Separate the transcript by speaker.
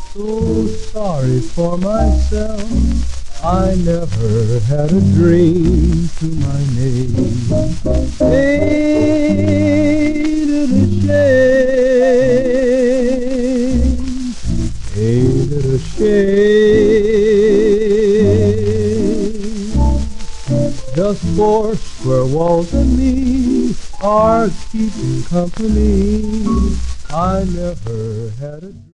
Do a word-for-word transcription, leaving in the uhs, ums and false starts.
Speaker 1: So sorry for myself, I never had a dream to my name. Ain't it a shame? Ain't it a shame? Just four square walls and me are keeping company. I never had a